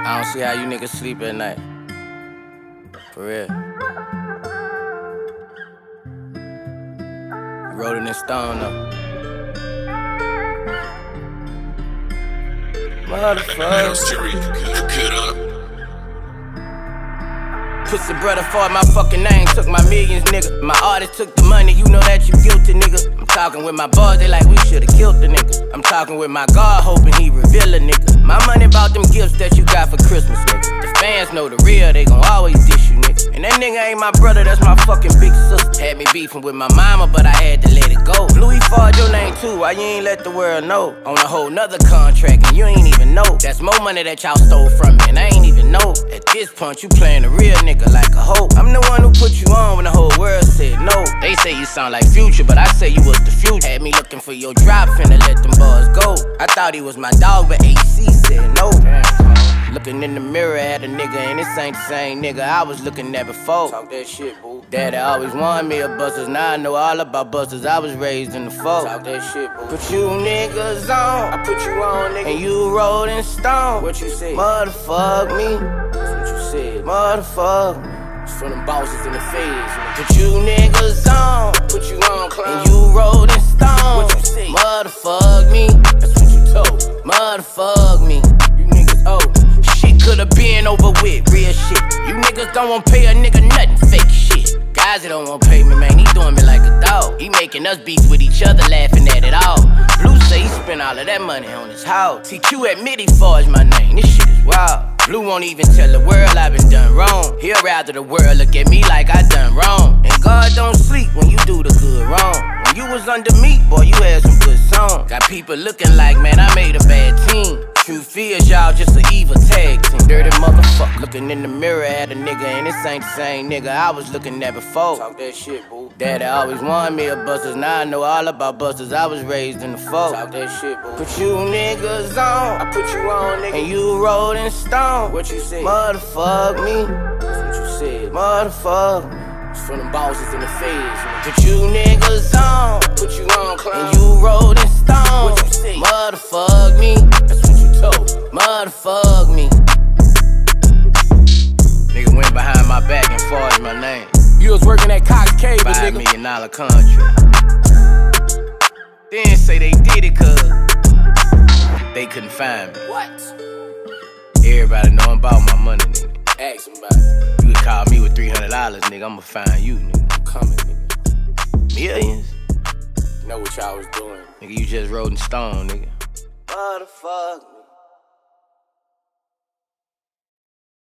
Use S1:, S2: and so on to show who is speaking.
S1: I don't see how you niggas sleep at night. For real. You wrote it in stone though. Motherfucker. Pussy brother fought my fucking name, took my millions, nigga. My artist took the money, you know that you guilty, nigga. I'm talking with my boys, they like we should've killed the nigga. I'm talking with my God, hoping he reveal a nigga. My money bought them gifts that you got for Christmas, nigga. The fans know the real, they gon' always dish you, nigga. And that nigga ain't my brother, that's my fucking big sister. Had me beefing with my mama, but I had to let it go. Louis fought your name too, why you ain't let the world know? On a whole nother contract, and you ain't even know. That's more money that y'all stole from me, and I ain't even know. At this point, you playing a real nigga like a hoe. I'm the one who put you on when the whole world said no. They say you sound like Future, but I say you was the future. Had me looking for your drop, finna let them boys go. I thought he was my dog, but AC said no. Looking in the mirror at a nigga, and this ain't the same nigga I was looking at before. Talk that shit, boo. Daddy always wanted me a busters, now I know all about busters. I was raised in the folk. Talk that shit, boo. Put you niggas on, I put you on, nigga. And you rolling stone. What you say? Motherfuck me. That's what you said. Motherfuck me. It's for them bosses in the feds. Put you niggas on, put you on, clown. And you rolling stone. What you say? Motherfuck me. That's what you told. Motherfuck me. You niggas owe. Shit could've been over with, real shit. You niggas don't wanna pay a nigga nothing, fake shit. Guys that don't wanna pay me, man, he doing me like a dog. He making us beef with each other, laughing at it all. Blue say he spent all of that money on his house. TQ admit he forged my name, this shit is wild. Blue won't even tell the world I've been done wrong. He'll rather the world look at me like I done wrong. And God don't sleep when you do the good wrong. When you was under me, boy, you had some good songs. Got people looking like, man, I made a bad team. Truth is, y'all just an evil tag team. Dirty motherfucker. Looking in the mirror at a nigga, and this ain't the same nigga I was looking at before. Talk that shit, boo. Daddy always wanted me a busters, now I know all about busters. I was raised in the folk. Talk that shit, boo. Put you niggas on, I put you on, nigga. And you rolling stone. What you say? Motherfuck me. That's what you said. Motherfuck me. It's for them bosses in the feds. Put you niggas on, put you on, clown. And you rolling stone. What you say? Motherfuck me. That's what you told. Motherfuck me. Nigga went behind my back and forged my name.
S2: You was working at Cox Cable,
S1: $5 million contract. Then say they did it cause they couldn't find me.
S2: What?
S1: Everybody knowing about my money, nigga.
S2: Ask somebody.
S1: You could call me with $300, nigga, I'ma find you, nigga.
S2: I'm coming, nigga.
S1: Millions?
S2: Know what y'all was doing.
S1: Nigga, you just Rolling Stone, nigga. Motherfucker.